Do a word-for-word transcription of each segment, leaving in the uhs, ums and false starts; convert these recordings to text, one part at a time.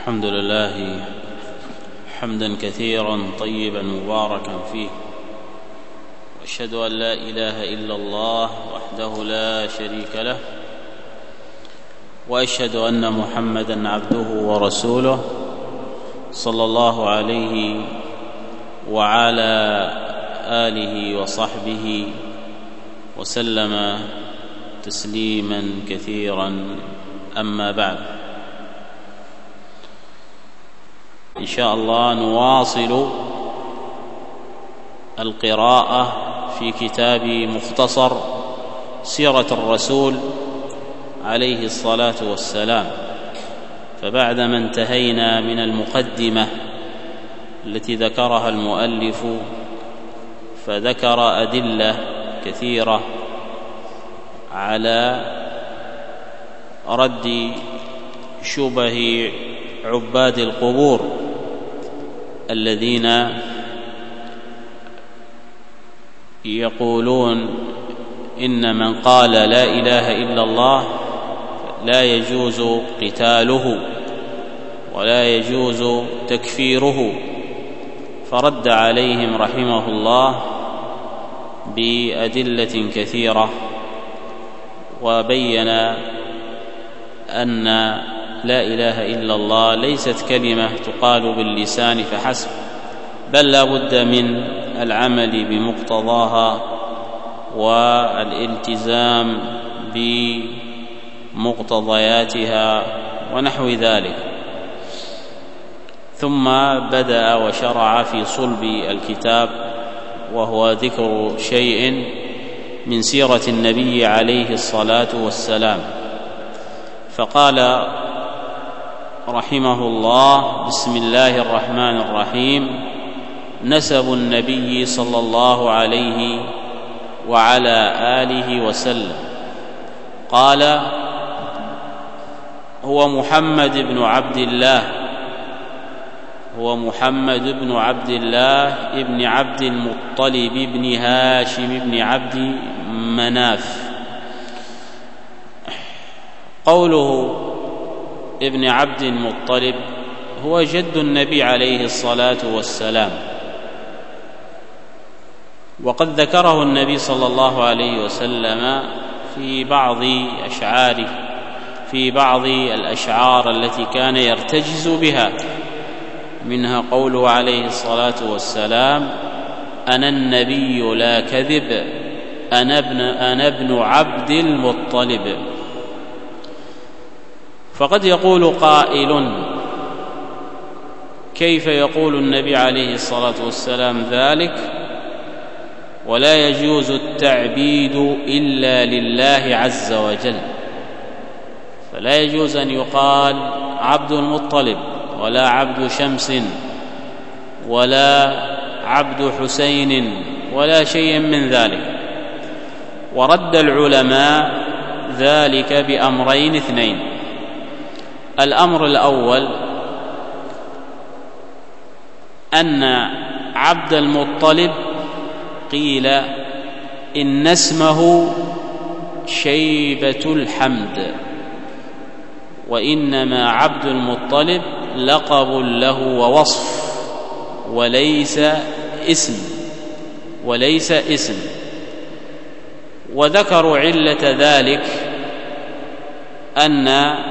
الحمد لله حمدا كثيرا طيبا مباركا فيه، واشهد ان لا اله الا الله وحده لا شريك له، واشهد ان محمدا عبده ورسوله صلى الله عليه وعلى اله وصحبه وسلم تسليما كثيرا. اما بعد، إن شاء الله نواصل القراءة في كتاب مختصر سيرة الرسول عليه الصلاة والسلام. فبعدما انتهينا من المقدمة التي ذكرها المؤلف، فذكر أدلة كثيرة على رد شبه عباد القبور الذين يقولون إن من قال لا إله إلا الله لا يجوز قتاله ولا يجوز تكفيره، فرد عليهم رحمه الله بأدلة كثيرة، وبين أن لا إله إلا الله ليست كلمة تقال باللسان فحسب، بل لا بد من العمل بمقتضاها والالتزام بمقتضياتها ونحو ذلك. ثم بدأ وشرع في صلب الكتاب، وهو ذكر شيء من سيرة النبي عليه الصلاة والسلام. فقال رحمه الله: بسم الله الرحمن الرحيم. نسب النبي صلى الله عليه وعلى آله وسلم. قال: هو محمد بن عبد الله هو محمد بن عبد الله ابن عبد المطلب بن هاشم بن عبد مناف. قوله ابن عبد المطلب هو جد النبي عليه الصلاة والسلام، وقد ذكره النبي صلى الله عليه وسلم في بعض أشعاره في بعض الأشعار التي كان يرتجز بها، منها قوله عليه الصلاة والسلام: أنا النبي لا كذب، أنا ابن, أنا ابن عبد المطلب. فقد يقول قائل: كيف يقول النبي عليه الصلاة والسلام ذلك ولا يجوز التعبيد إلا لله عز وجل؟ فلا يجوز أن يقال عبد المطلب ولا عبد شمس ولا عبد حسين ولا شيء من ذلك. ورد العلماء ذلك بأمرين اثنين: الأمر الأول أن عبد المطلب قيل إن اسمه شيبة الحمد، وإنما عبد المطلب لقب له ووصف وليس اسم وليس اسم وذكروا علة ذلك أن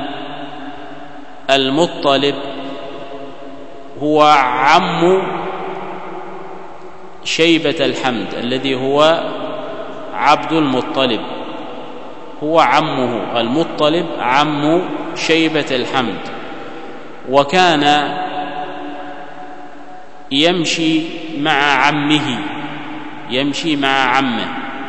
المطلب هو عم شيبة الحمد الذي هو عبد المطلب، هو عمه. المطلب عم شيبة الحمد، وكان يمشي مع عمه يمشي مع عمه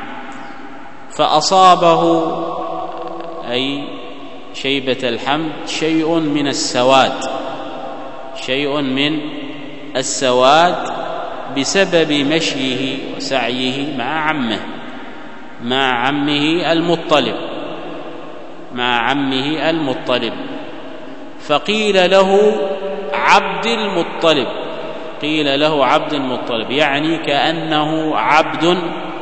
فأصابه أي شيبة الحمد شيء من السواد شيء من السواد بسبب مشيه وسعيه مع عمه مع عمه المطلب مع عمه المطلب فقيل له عبد المطلب قيل له عبد المطلب يعني كأنه عبد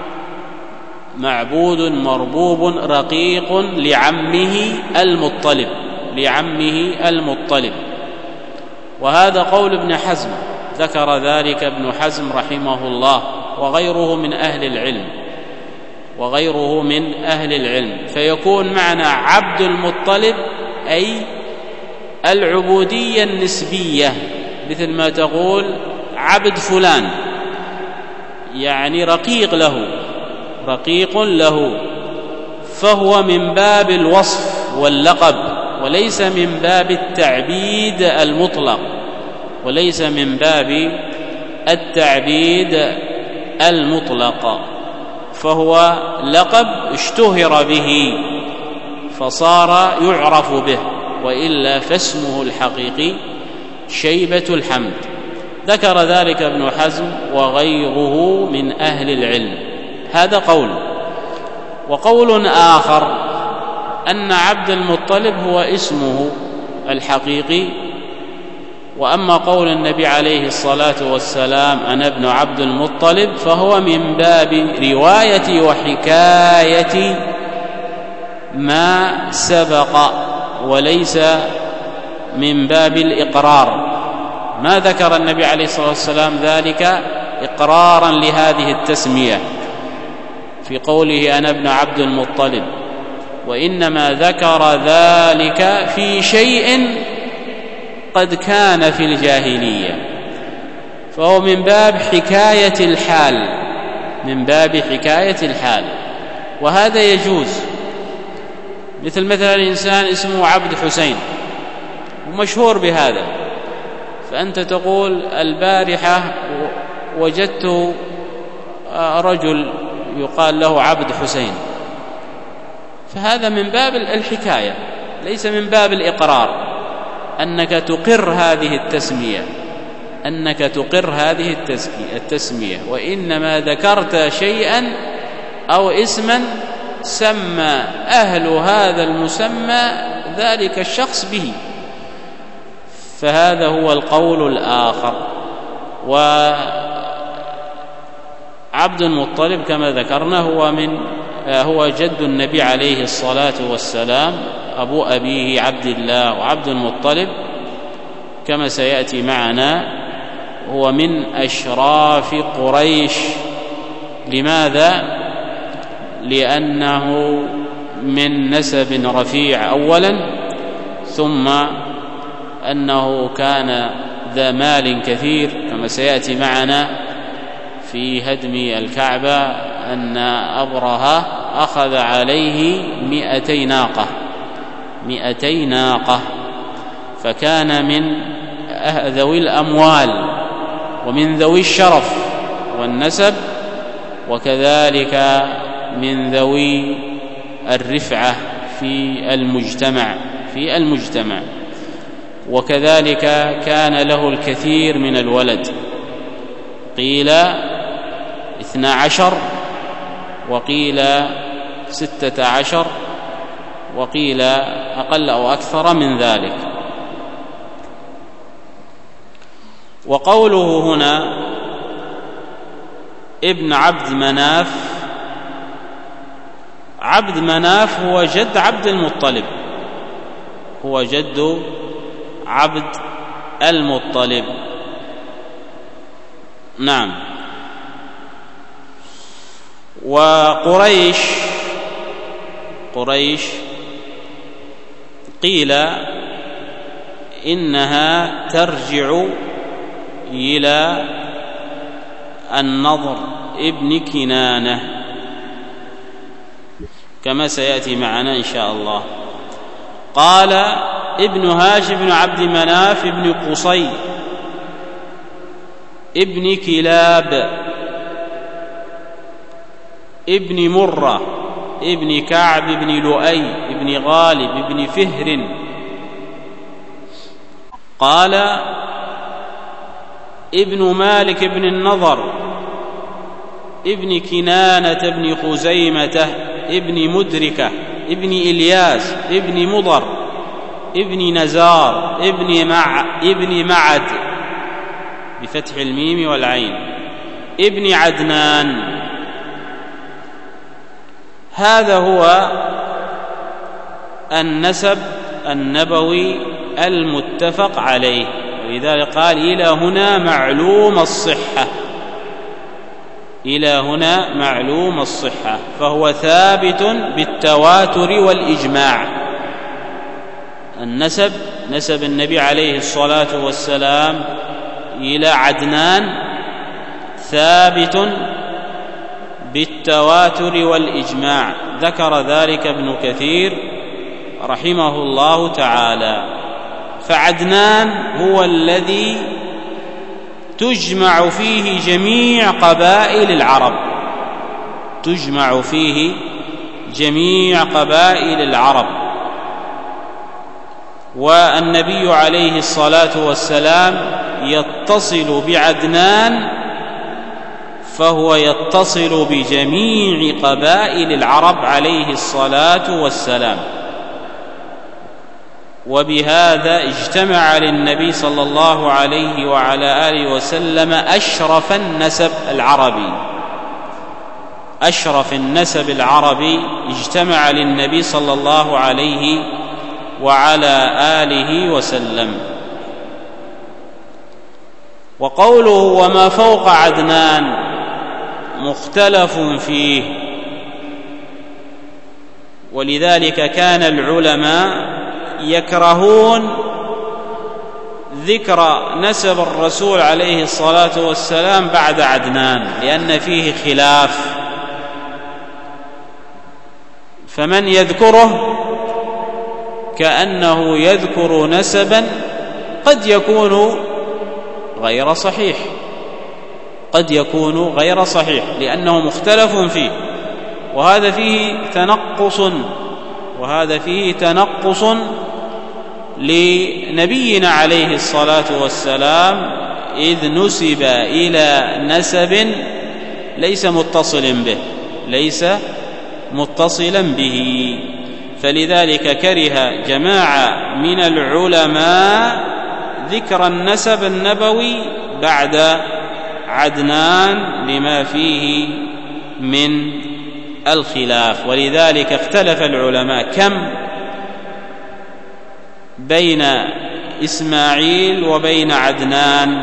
معبود مربوب رقيق لعمه المطلب لعمه المطلب وهذا قول ابن حزم، ذكر ذلك ابن حزم رحمه الله وغيره من أهل العلم وغيره من أهل العلم فيكون معنى عبد المطلب أي العبودية النسبية، مثل ما تقول عبد فلان، يعني رقيق له رقيق له، فهو من باب الوصف واللقب وليس من باب التعبيد المطلق وليس من باب التعبيد المطلق، فهو لقب اشتهر به فصار يعرف به، وإلا فاسمه الحقيقي شيبة الحمد. ذكر ذلك ابن حزم وغيره من أهل العلم. هذا قول. وقول آخر أن عبد المطلب هو اسمه الحقيقي، وأما قول النبي عليه الصلاة والسلام أنا ابن عبد المطلب فهو من باب رواية وحكاية ما سبق وليس من باب الإقرار. ما ذكر النبي عليه الصلاة والسلام ذلك إقرارا لهذه التسمية في قوله أنا ابن عبد المطلب، وإنما ذكر ذلك في شيء قد كان في الجاهلية، فهو من باب حكاية الحال من باب حكاية الحال وهذا يجوز. مثل مثلا إنسان اسمه عبد حسين ومشهور بهذا، فأنت تقول البارحة وجدت رجل يقال له عبد حسين، فهذا من باب الحكاية ليس من باب الإقرار، أنك تقر هذه التسمية أنك تقر هذه التسمية وإنما ذكرت شيئا أو اسما سمى أهل هذا المسمى ذلك الشخص به، فهذا هو القول الآخر. وعبد المطلب كما ذكرنا هو من هو جد النبي عليه الصلاة والسلام، أبو أبيه عبد الله وعبد المطلب كما سيأتي معنا هو من أشراف قريش. لماذا؟ لأنه من نسب رفيع أولا، ثم أنه كان ذا مال كثير كما سيأتي معنا في هدم الكعبة أن أبرهة أخذ عليه مئتي ناقة مئتي ناقة فكان من ذوي الأموال ومن ذوي الشرف والنسب، وكذلك من ذوي الرفعة في المجتمع في المجتمع وكذلك كان له الكثير من الولد، قيل اثنا عشر وقيل ستة عشر وقيل أقل أو أكثر من ذلك. وقوله هنا ابن عبد مناف، عبد مناف هو جد عبد المطلب هو جد عبد المطلب. نعم. وقريش قريش قيل إنها ترجع إلى النضر ابن كنانة كما سيأتي معنا إن شاء الله. قال ابن هاشم بن عبد مناف ابن قصي ابن كلاب ابن مرة ابن كعب ابن لؤي ابن غالب ابن فهر. قال ابن مالك ابن النضر ابن كنانة ابن خزيمة ابن مدركة ابن إلياس ابن مضر ابن نزار ابن مع ابن معد بفتح الميم والعين ابن عدنان. هذا هو النسب النبوي المتفق عليه، ولذلك قال إلى هنا معلوم الصحة، إلى هنا معلوم الصحة، فهو ثابت بالتواتر والإجماع. النسب، نسب النبي عليه الصلاة والسلام إلى عدنان ثابت بالتواتر والإجماع، ذكر ذلك ابن كثير رحمه الله تعالى. فعدنان هو الذي تجمع فيه جميع قبائل العرب، تجمع فيه جميع قبائل العرب. والنبي عليه الصلاة والسلام يتصل بعدنان، فهو يتصل بجميع قبائل العرب عليه الصلاة والسلام. وبهذا اجتمع للنبي صلى الله عليه وعلى آله وسلم أشرف النسب العربي، أشرف النسب العربي اجتمع للنبي صلى الله عليه وعلى آله وسلم. وقوله وما فوق عدنان مختلف فيه، ولذلك كان العلماء يكرهون ذكر نسب الرسول عليه الصلاة والسلام بعد عدنان، لأن فيه خلاف، فمن يذكره كأنه يذكر نسبا قد يكون غير صحيح، قد يكون غير صحيح لأنه مختلف فيه، وهذا فيه تنقص، وهذا فيه تنقص لنبينا عليه الصلاة والسلام، إذ نسب إلى نسب ليس متصل به، ليس متصلا به. فلذلك كره جماعة من العلماء ذكر النسب النبوي بعد عدنان لما فيه من الخلاف. ولذلك اختلف العلماء كم بين إسماعيل وبين عدنان،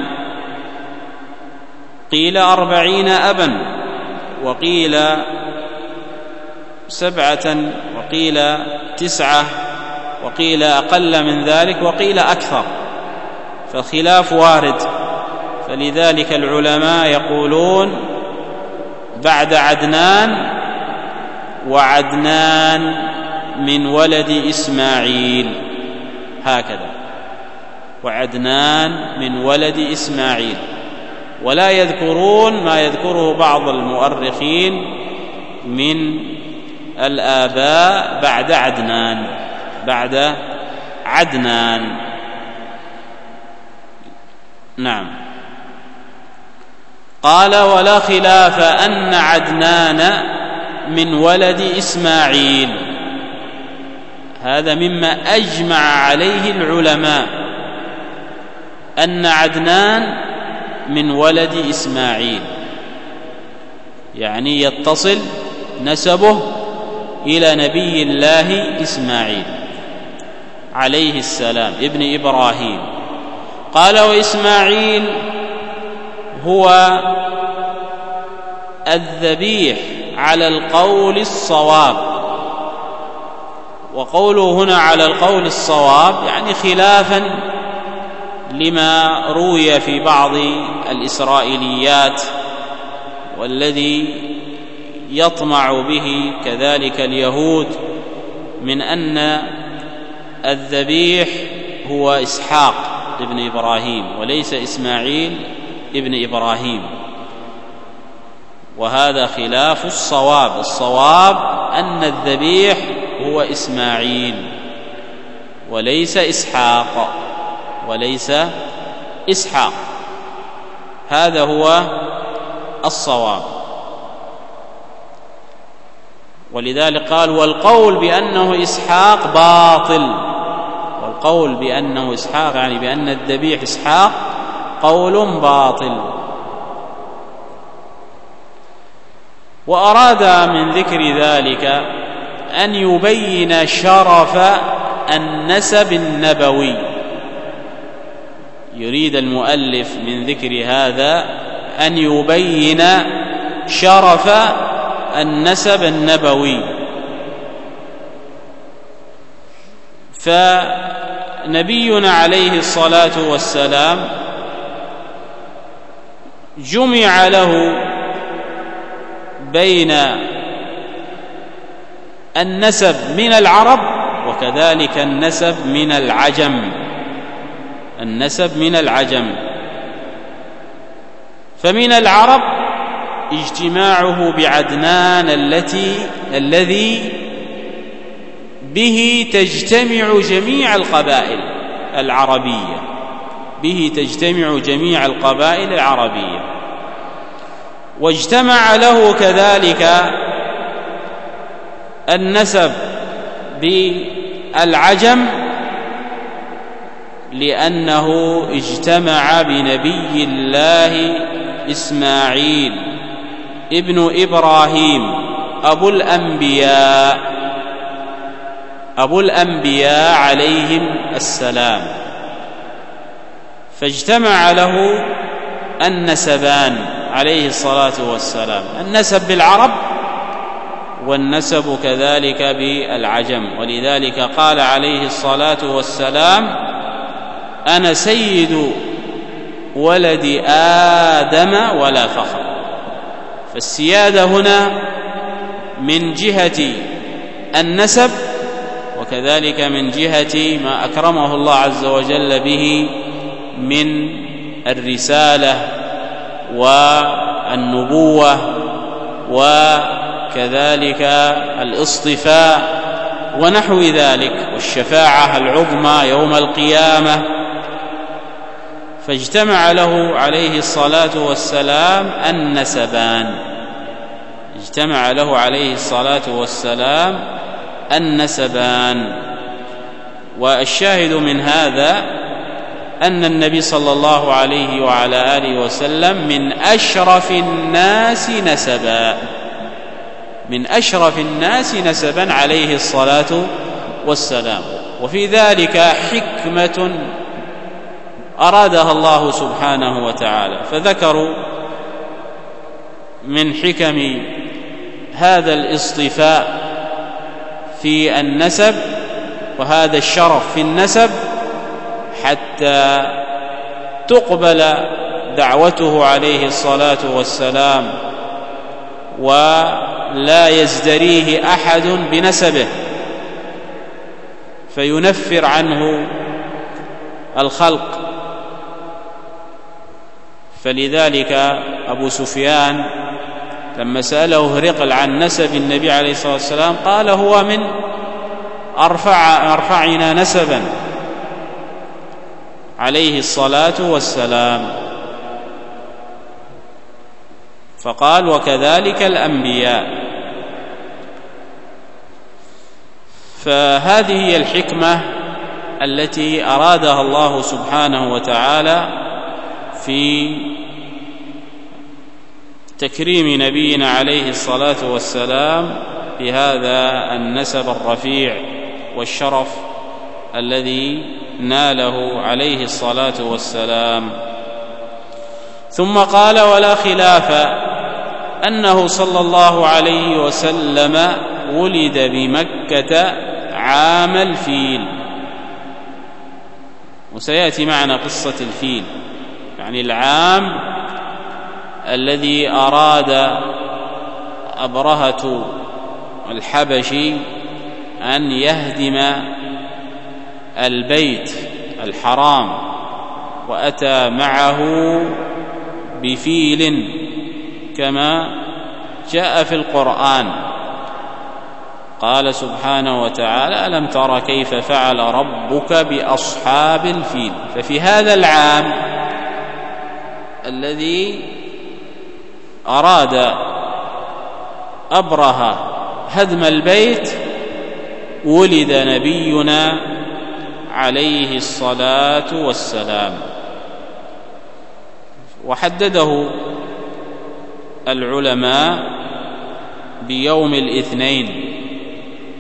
قيل أربعين أبا، وقيل سبعة، وقيل تسعة، وقيل أقل من ذلك، وقيل أكثر، فالخلاف وارد. فلذلك العلماء يقولون بعد عدنان، وعدنان من ولد إسماعيل، هكذا، وعدنان من ولد إسماعيل، ولا يذكرون ما يذكره بعض المؤرخين من الآباء بعد عدنان، بعد عدنان. نعم. قال ولا خلاف أن عدنان من ولد إسماعيل، هذا مما أجمع عليه العلماء، أن عدنان من ولد إسماعيل، يعني يتصل نسبه إلى نبي الله إسماعيل عليه السلام ابن إبراهيم. قال وإسماعيل هو الذبيح على القول الصواب. وقوله هنا على القول الصواب يعني خلافا لما روي في بعض الإسرائيليات، والذي يطمع به كذلك اليهود، من أن الذبيح هو إسحاق ابن إبراهيم وليس إسماعيل ابن إبراهيم، وهذا خلاف الصواب. الصواب أن الذبيح هو إسماعيل وليس إسحاق، وليس إسحاق، هذا هو الصواب. ولذلك قال والقول بأنه إسحاق باطل، والقول بأنه إسحاق يعني بأن الذبيح إسحاق قول باطل. وأراد من ذكر ذلك أن يبين شرف النسب النبوي، يريد المؤلف من ذكر هذا أن يبين شرف النسب النبوي. فنبينا عليه الصلاة والسلام جمع له بين النسب من العرب وكذلك النسب من العجم، النسب من العجم. فمن العرب اجتماعه بعدنان التي الذي به تجتمع جميع القبائل العربية، به تجتمع جميع القبائل العربية. واجتمع له كذلك النسب بالعجم لأنه اجتمع بنبي الله إسماعيل ابن إبراهيم أبو الأنبياء أبو الأنبياء عليهم السلام، فاجتمع له النسبان عليه الصلاة والسلام، النسب بالعرب والنسب كذلك بالعجم. ولذلك قال عليه الصلاة والسلام: أنا سيد ولد آدم ولا فخر. فالسيادة هنا من جهة النسب وكذلك من جهة ما أكرمه الله عز وجل به من الرسالة والنبوة وكذلك الاصطفاء ونحو ذلك، والشفاعة العظمى يوم القيامة. فاجتمع له عليه الصلاة والسلام النسبان، اجتمع له عليه الصلاة والسلام النسبان. والشاهد من هذا أن النبي صلى الله عليه وعلى آله وسلم من أشرف الناس نسبا، من أشرف الناس نسبا عليه الصلاة والسلام. وفي ذلك حكمة أرادها الله سبحانه وتعالى، فذكروا من حكم هذا الاصطفاء في النسب وهذا الشرف في النسب حتى تقبل دعوته عليه الصلاة والسلام ولا يزدريه أحد بنسبه فينفر عنه الخلق. فلذلك أبو سفيان لما سأله هرقل عن نسب النبي عليه الصلاة والسلام قال: هو من أرفع أرفعنا نسبا عليه الصلاة والسلام. فقال: وكذلك الأنبياء. فهذه هي الحكمة التي أرادها الله سبحانه وتعالى في تكريم نبينا عليه الصلاة والسلام بهذا النسب الرفيع والشرف الذي ناله عليه الصلاة والسلام. ثم قال: ولا خلاف أنه صلى الله عليه وسلم ولد بمكة عام الفيل. وسيأتي معنا قصة الفيل، يعني العام الذي أراد أبرهة الحبشي أن يهدم البيت الحرام، وأتى معه بفيل كما جاء في القرآن. قال سبحانه وتعالى: ألم تر كيف فعل ربك بأصحاب الفيل. ففي هذا العام الذي أراد أبرهة هدم البيت ولد نبينا عليه الصلاة والسلام. وحدده العلماء بيوم الاثنين،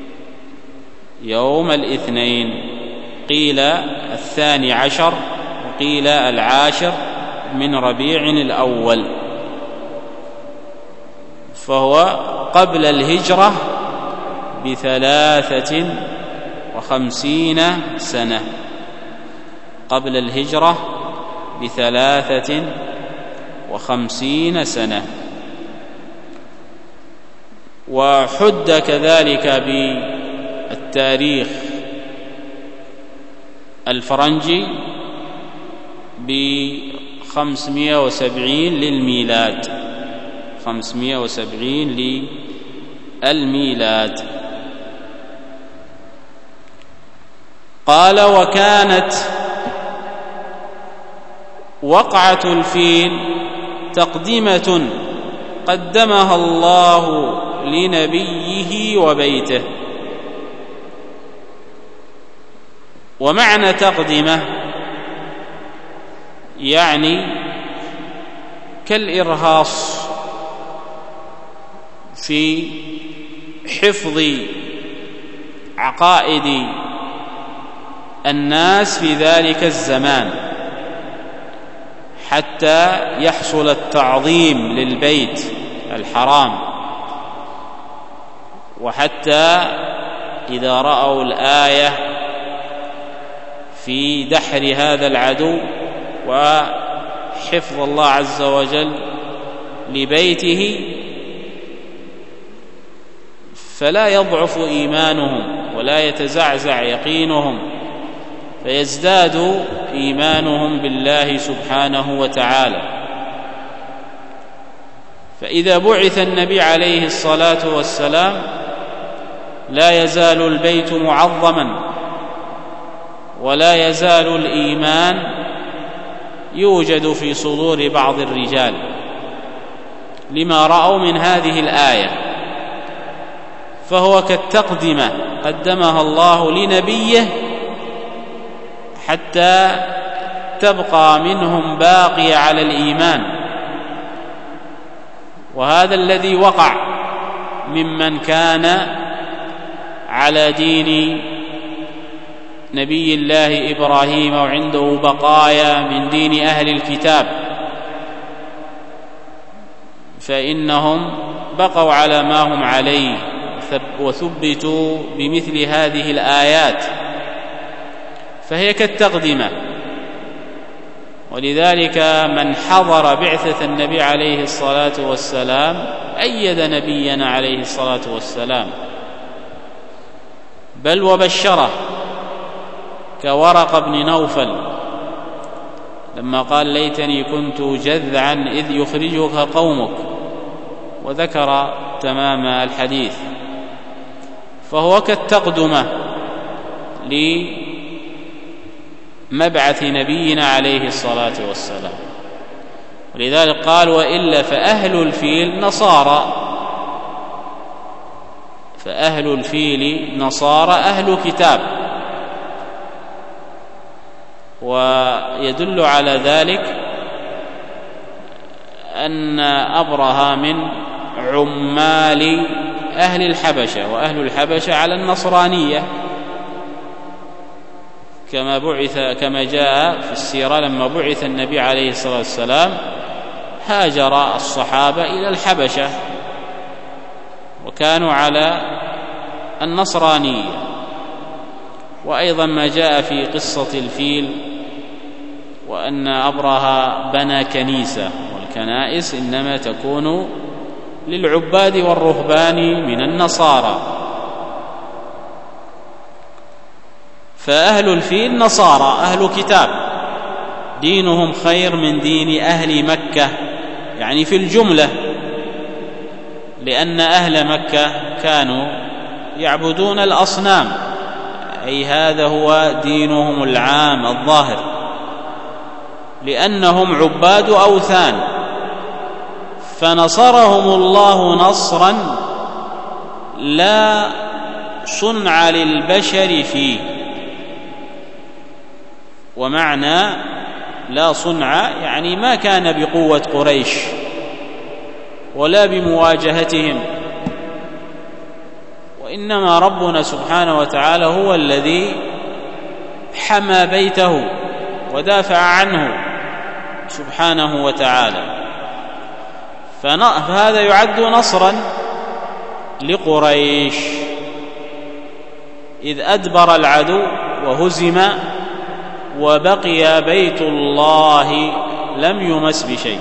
يوم الاثنين، قيل الثاني عشر وقيل العاشر من ربيع الأول، فهو قبل الهجرة بثلاثة وخمسين سنة، قبل الهجرة بثلاثة وخمسين سنة. وحد كذلك بالتاريخ الفرنجي بخمسمائة وسبعين للميلاد، خمسمائة وسبعين للميلاد. قال: وكانت وقعة الفيل تقدمة قدمها الله لنبيه وبيته. ومعنى تقدمة يعني كالإرهاص في حفظ عقائد الناس في ذلك الزمان حتى يحصل التعظيم للبيت الحرام، وحتى إذا رأوا الآية في دحر هذا العدو وحفظ الله عز وجل لبيته فلا يضعف إيمانهم ولا يتزعزع يقينهم، فيزداد إيمانهم بالله سبحانه وتعالى. فإذا بعث النبي عليه الصلاة والسلام لا يزال البيت معظما، ولا يزال الإيمان يوجد في صدور بعض الرجال لما رأوا من هذه الآية، فهو كالتقدمة قدمها الله لنبيه حتى تبقى منهم باقية على الإيمان. وهذا الذي وقع ممن كان على دين نبي الله إبراهيم وعنده بقايا من دين أهل الكتاب، فإنهم بقوا على ما هم عليه وثبتوا بمثل هذه الآيات، فهي كالتقدمة. ولذلك من حضر بعثة النبي عليه الصلاة والسلام أيد نبينا عليه الصلاة والسلام، بل وبشره، كورق بن نوفل لما قال: ليتني كنت جذعا إذ يخرجك قومك، وذكر تمام الحديث. فهو كالتقدمة لمبعث نبينا عليه الصلاة والسلام. ولذلك قال: وإلا فأهل الفيل نصارى، فأهل الفيل نصارى أهل كتاب. ويدل على ذلك أن أبرهة من عمال أهل الحبشة، وأهل الحبشة على النصرانية، كما بعث كما جاء في السيرة لما بعث النبي عليه الصلاة والسلام هاجر الصحابة إلى الحبشة وكانوا على النصرانية. وأيضا ما جاء في قصة الفيل وأن أبرهة بنى كنيسة، والكنائس إنما تكون للعباد والرهبان من النصارى. فأهل الفيل نصارى أهل كتاب، دينهم خير من دين أهل مكة، يعني في الجملة، لأن أهل مكة كانوا يعبدون الأصنام، أي هذا هو دينهم العام الظاهر، لأنهم عباد أوثان. فنصرهم الله نصرا لا صنع للبشر فيه. ومعنى لا صنع يعني ما كان بقوة قريش ولا بمواجهتهم، وإنما ربنا سبحانه وتعالى هو الذي حمى بيته ودافع عنه سبحانه وتعالى. فهذا يعد نصرا لقريش إذ أدبر العدو وهزم وبقي بيت الله لم يمس بشيء،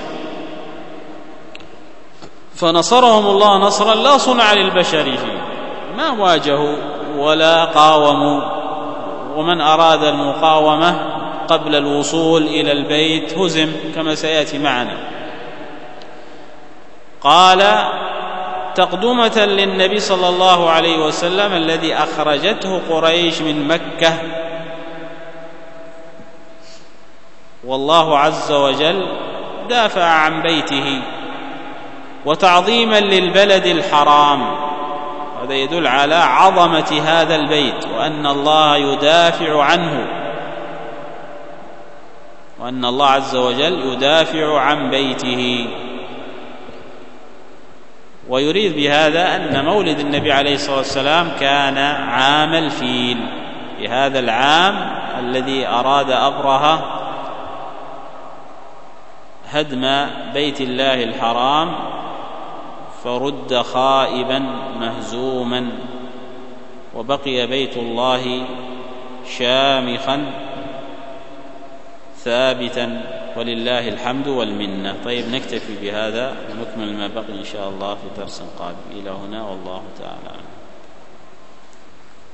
فنصرهم الله نصرا لا صنع للبشر فيه، ما واجهوا ولا قاوموا، ومن أراد المقاومة قبل الوصول إلى البيت هزم كما سيأتي معنا. قال: تقدمة للنبي صلى الله عليه وسلم الذي أخرجته قريش من مكة، والله عز وجل دافع عن بيته وتعظيما للبلد الحرام. هذا يدل على عظمة هذا البيت، وأن الله يدافع عنه، وأن الله عز وجل يدافع عن بيته. ويريد بهذا أن مولد النبي عليه الصلاة والسلام كان عام الفيل، في هذا العام الذي أراد أبرهة هدم بيت الله الحرام فرد خائبا مهزوما، وبقي بيت الله شامخا ثابتا، ولله الحمد والمنة. طيب، نكتفي بهذا ونكمل ما بقي إن شاء الله في درس قادم. إلى هنا والله تعالى.